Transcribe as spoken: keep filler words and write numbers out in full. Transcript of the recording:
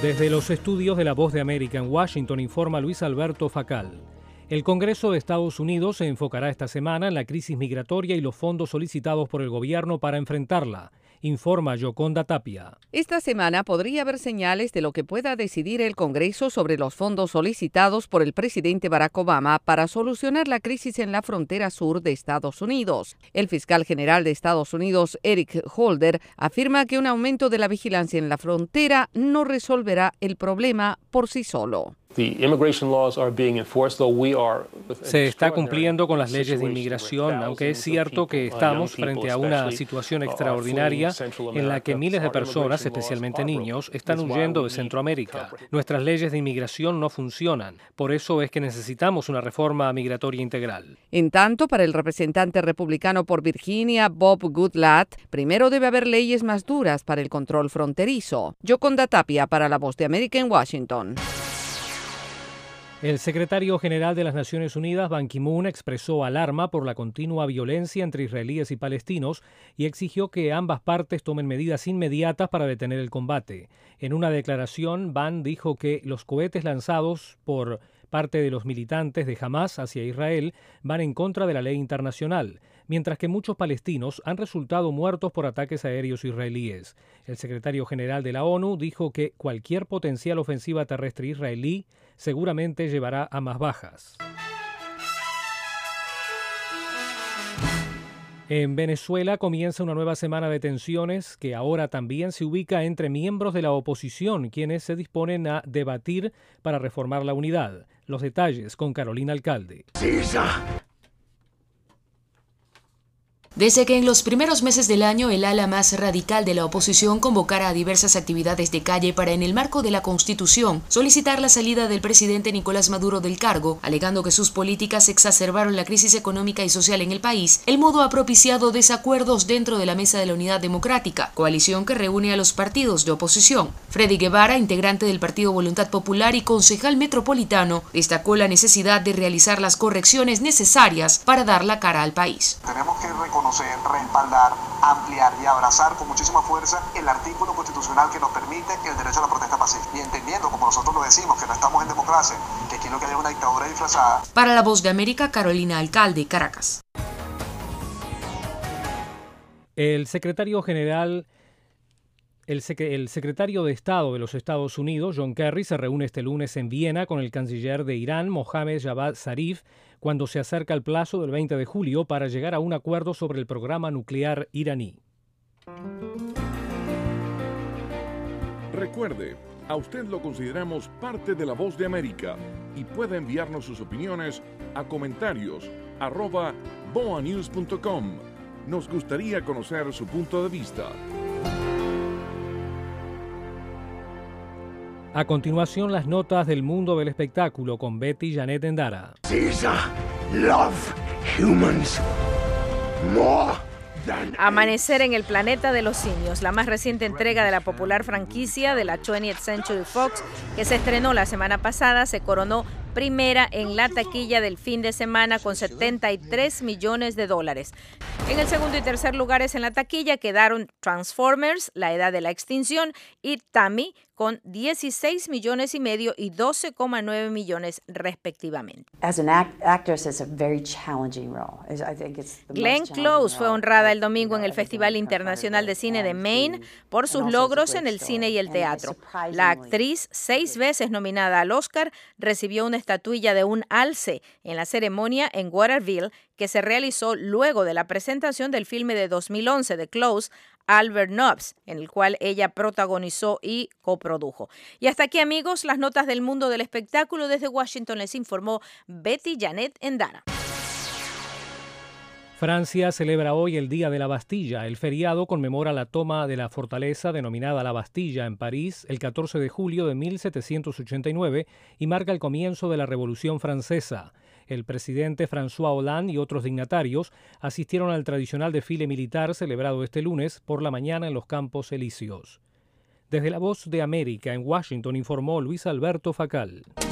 Desde los estudios de La Voz de América en Washington informa Luis Alberto Facal. El Congreso de Estados Unidos se enfocará esta semana en la crisis migratoria y los fondos solicitados por el gobierno para enfrentarla, informa Yoconda Tapia. Esta semana podría haber señales de lo que pueda decidir el Congreso sobre los fondos solicitados por el presidente Barack Obama para solucionar la crisis en la frontera sur de Estados Unidos. El fiscal general de Estados Unidos, Eric Holder, afirma que un aumento de la vigilancia en la frontera no resolverá el problema por sí solo. Se está cumpliendo con las leyes de inmigración, aunque es cierto que estamos frente a una situación extraordinaria en la que miles de personas, especialmente niños, están huyendo de Centroamérica. Nuestras leyes de inmigración no funcionan, por eso es que necesitamos una reforma migratoria integral. En tanto, para el representante republicano por Virginia, Bob Goodlatte, primero debe haber leyes más duras para el control fronterizo. Yoconda Tapia para La Voz de América en Washington. El secretario general de las Naciones Unidas, Ban Ki-moon, expresó alarma por la continua violencia entre israelíes y palestinos y exigió que ambas partes tomen medidas inmediatas para detener el combate. En una declaración, Ban dijo que los cohetes lanzados por parte de los militantes de Hamás hacia Israel van en contra de la ley internacional, mientras que muchos palestinos han resultado muertos por ataques aéreos israelíes. El secretario general de la ONU dijo que cualquier potencial ofensiva terrestre israelí seguramente llevará a más bajas. En Venezuela comienza una nueva semana de tensiones que ahora también se ubica entre miembros de la oposición, quienes se disponen a debatir para reformar la unidad. Los detalles con Carolina Alcalde. Desde que en los primeros meses del año el ala más radical de la oposición convocara a diversas actividades de calle para, en el marco de la Constitución, solicitar la salida del presidente Nicolás Maduro del cargo, alegando que sus políticas exacerbaron la crisis económica y social en el país, el modo ha propiciado desacuerdos dentro de la Mesa de la Unidad Democrática, coalición que reúne a los partidos de oposición. Freddy Guevara, integrante del Partido Voluntad Popular y concejal metropolitano, destacó la necesidad de realizar las correcciones necesarias para dar la cara al país. Tenemos que reconocer, respaldar, ampliar y abrazar con muchísima fuerza el artículo constitucional que nos permite el derecho a la protesta pacífica. Y entendiendo, como nosotros lo decimos, que no estamos en democracia, que aquí lo que hay es una dictadura disfrazada. Para La Voz de América, Carolina Alcalde, Caracas. El secretario general... El, sec- el secretario de Estado de los Estados Unidos, John Kerry, se reúne este lunes en Viena con el canciller de Irán, Mohammad Javad Zarif, cuando se acerca el plazo del veinte de julio para llegar a un acuerdo sobre el programa nuclear iraní. Recuerde, a usted lo consideramos parte de La Voz de América y puede enviarnos sus opiniones a comentarios arroba boanews punto com. Nos gustaría conocer su punto de vista. A continuación, las notas del mundo del espectáculo con Betty Janet Endara. Caesar love humans more than... Amanecer en el planeta de los simios, la más reciente entrega de la popular franquicia de la twentieth Century Fox, que se estrenó la semana pasada, se coronó primera en la taquilla del fin de semana con setenta y tres millones de dólares. En el segundo y tercer lugares en la taquilla quedaron Transformers, La Edad de la Extinción, y Tammy, con dieciséis millones y medio y doce coma nueve millones respectivamente. Glenn Close fue honrada el domingo en el Festival Internacional de Cine de Maine por sus logros en el cine y el teatro. La actriz, seis veces nominada al Oscar, recibió una estatuilla de un alce en la ceremonia en Waterville que se realizó luego de la presentación del filme de dos mil once de Close, Albert Nobbs, en el cual ella protagonizó y coprodujo. Y hasta aquí, amigos, las notas del mundo del espectáculo. Desde Washington les informó Betty Janet Endara. Francia celebra hoy el Día de la Bastilla. El feriado conmemora la toma de la fortaleza denominada La Bastilla en París el catorce de julio de mil setecientos ochenta y nueve y marca el comienzo de la Revolución Francesa. El presidente François Hollande y otros dignatarios asistieron al tradicional desfile militar celebrado este lunes por la mañana en los Campos Elíseos. Desde La Voz de América en Washington informó Luis Alberto Facal.